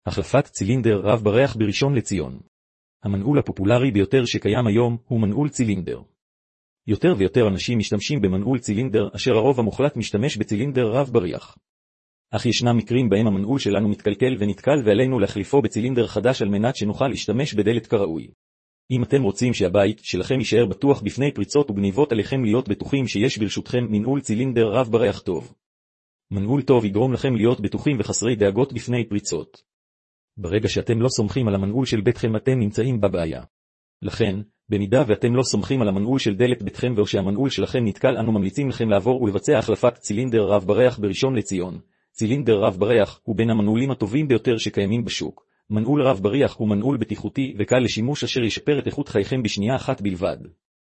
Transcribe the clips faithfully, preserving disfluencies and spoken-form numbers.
החלפת צילינדר רב בריח בראשון לציון. המנעול הפופולרי ביותר שקיים היום הוא מנעול צילינדר. יותר ויותר אנשים משתמשים במנעול צילינדר, אשר הרוב המוחלט משתמש בצילינדר רב בריח. אך ישנם מקרים בהם המנעול שלנו מתקלקל ונתקל ועלינו להחליפו בצילינדר חדש על מנת שנוכל להשתמש בדלת כראוי. אם אתם רוצים שהבית שלכם יישאר בטוח בפני פריצות וגניבות, עליכם להיות בטוחים שיש ברשותכם מנעול צילינדר רב בריח טוב. מנעול טוב יגרום לכם להיות בטוחים וחסרי דאגות בפני פריצות. ברגע שאתם לא סומכים על המנעול של ביתכם, אתם נמצאים בבעיה. לכן, במידה ואתם לא סומכים על המנעול של דלת ביתכם ואו שהמנעול שלכם נתקל, אנו ממליצים לכם לעבור ולבצע החלפת צילינדר רב בריח בראשון לציון. צילינדר רב בריח הוא בין המנעולים הטובים ביותר שקיימים בשוק. מנעול רב בריח הוא מנעול בטיחותי וקל לשימוש אשר ישפר את איכות חייכם בשנייה אחת בלבד.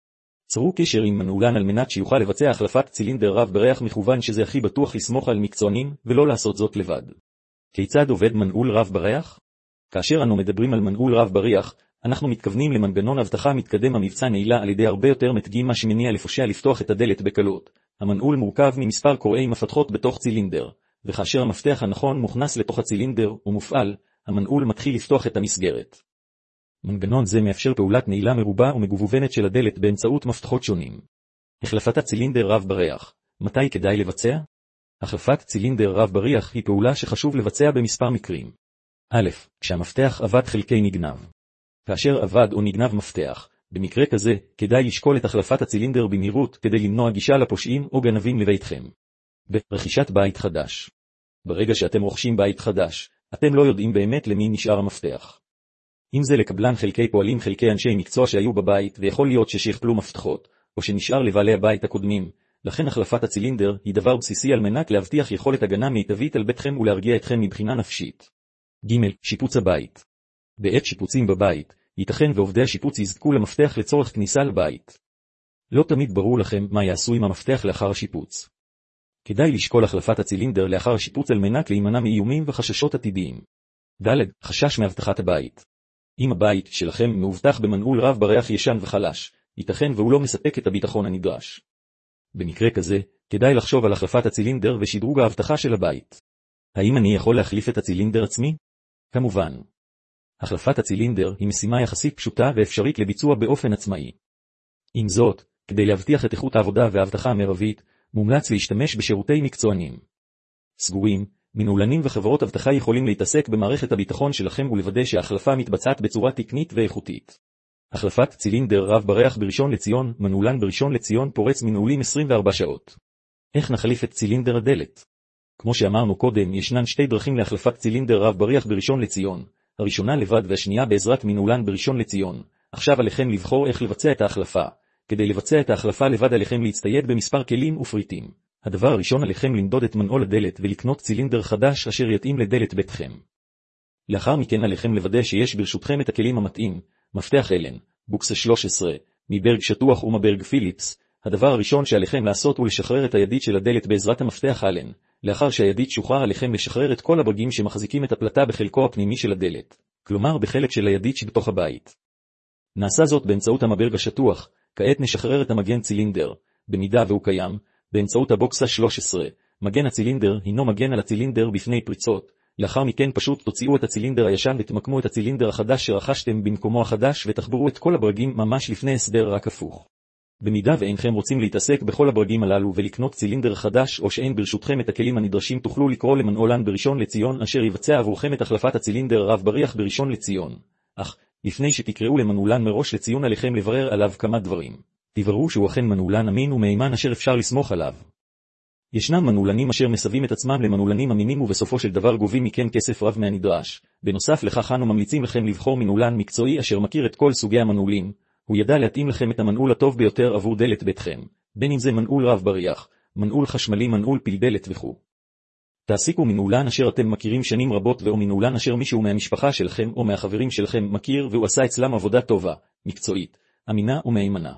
צרו קשר עם מנעולן על מנת שיוכל לבצע החלפת צילינדר רב בריח מכוון, שזה הכי בטוח לסמוך על מקצוענים ולא לעשות זאת לבד. כיצד עובד מנעול רב בריח? כאשר אנו מדברים על מנעול רב בריח, אנחנו מתכוונים למנגנון אבטחה מתקדם המבצע נעילה על ידי הרבה יותר מתגים, מה שמניע לפושע לפתוח את הדלת בקלות. המנעול מורכב ממספר קוראי מפתחות בתוך צילינדר, וכאשר המפתח הנכון מוכנס לתוך הצילינדר ומופעל, המנעול מתחיל לפתוח את המסגרת. מנגנון זה מאפשר פעולת נעילה מרובה ומגוונים של הדלת באמצעות מפתחות שונים. החלפת צילינדר רב בריח. מתי כדאי לבצע? החלפת צילינדר רב בריח היא פעולה שחשוב לבצע במספר מקרים. א', כשהמפתח אבד חלקי נגנב. כאשר אבד או נגנב מפתח, במקרה כזה כדאי לשקול את החלפת הצילינדר במהירות כדי למנוע גישה לפושעים או גנבים לביתכם. ב. רכישת בית חדש. ברגע שאתם רוכשים בית חדש, אתם לא יודעים באמת למי נשאר המפתח. אם זה לקבלן חלקי פועלים, חלקי אנשי מקצוע שהיו בבית, ויכול להיות ששכפלו מפתחות, או שנשאר לבעלי הבית הקודמים, לכן החלפת הצילינדר היא דבר בסיסי על מנת להבטיח יכולת הגנה מיטבית על ביתכם ולהרגיע אתכם מבחינה נפשית. ג' שיפוץ הבית. בעת שיפוצים בבית, ייתכן ועובדי השיפוץ יזקקו למפתח לצורך כניסה לבית. לא תמיד ברור לכם מה יעשו עם המפתח לאחר השיפוץ. כדאי לשקול החלפת הצילינדר לאחר השיפוץ על מנת להימנע מאיומים וחששות עתידיים. ד' חשש מאבטחת הבית. אם הבית שלכם מאובטח במנעול רב בריח ישן וחלש, ייתכן והוא לא מספק את הביטחון הנדרש. במקרה כזה, כדאי לחשוב על החלפת הצילינדר ושדרוג האבטחה של הבית. האם אני יכול להחליף את הצילינדר עצמי? כמובן. החלפת הצילינדר היא משימה יחסית פשוטה ואפשרית לביצוע באופן עצמאי. עם זאת, כדי להבטיח את איכות העבודה והאבטחה המרבית, מומלץ להשתמש בשירותי מקצוענים. סגורים, מנעולנים וחברות אבטחה יכולים להתעסק במערכת הביטחון שלכם ולוודא שההחלפה מתבצעת בצורה תקנית ואיכותית. החלפת צילינדר רב בריח בראשון לציון. מנעולן בראשון לציון פורץ מנעולים עשרים וארבע שעות. איך נחליף את צילינדר הדלת? כמו שאמרנו קודם, ישנן שתי דרכים להחלפת צילינדר רב בריח בראשון לציון. הראשונה לבד והשנייה בעזרת מנעולן בראשון לציון. עכשיו עליכם לבחור איך לבצע את ההחלפה. כדי לבצע את ההחלפה לבד עליכם להצטייד במספר כלים ופריטים. הדבר הראשון, עליכם למדוד את מנעול הדלת ולקנות צילינדר חדש אשר יתאים לדלת ביתכם. לאחר מכן עליכם לוודא שיש ברשותכם את הכלים המתאים, מפתח אלן, בוקס שלוש עשרה, מברג שטוח ומברג פיליפס. הדבר הראשון שעליכם לעשות הוא לשחרר את הידית של הדלת בעזרת המפתח אלן. לאחר שהידית שוחרר עליכם לשחרר את כל הברגים שמחזיקים את הפלטה בחלקו הפנימי של הדלת, כלומר בחלק של הידית שבתוך הבית. נעשה זאת באמצעות המברג השטוח. כעת נשחרר את המגן צילינדר, במידה והוא קיים, באמצעות הבוקס שלוש עשרה. מגן הצילינדר הינו מגן על הצילינדר בפני פריצות. לאחר מכן פשוט תוציאו את הצילינדר הישן ותמקמו את הצילינדר החדש שרכשתם במקומו החדש ותחברו את כל הברגים ממש לפני הסדר, רק הפוך. במידה ואינכם רוצים להתעסק בכל הברגים הללו ולקנות צילינדר חדש, או שאין ברשותכם את הכלים הנדרשים, תוכלו לקרוא למנעולן בראשון לציון אשר יבצע עבורכם את החלפת הצילינדר רב בריח בראשון לציון. אך לפני שתקראו למנעולן מראש לציון, עליכם לברר עליו כמה דברים. תבררו שהוא אכן מנעולן אמין ומהימן אשר אפשר לסמוך עליו. ישנם מנעולנים אשר מסבים את עצמם למנעולנים אמינים ובסופו של דבר גובים מכם כסף רב מהנדרש. בנוסף לכך אנו ממליצים לכם לבחור מנעולן מקצועי אשר מכיר את כל סוגי המנעולים. הוא ידע להתאים לכם את המנעול הטוב ביותר עבור דלת ביתכם, בין אם זה מנעול רב בריח, מנעול חשמלי, מנעול פיל דלת וכו'. תעסיקו מנעולן אשר אתם מכירים שנים רבות, ואו מנעולן אשר מישהו מהמשפחה שלכם או מהחברים שלכם מכיר והוא עשה אצלם עבודה טובה, מקצועית, אמינה ומהימנה.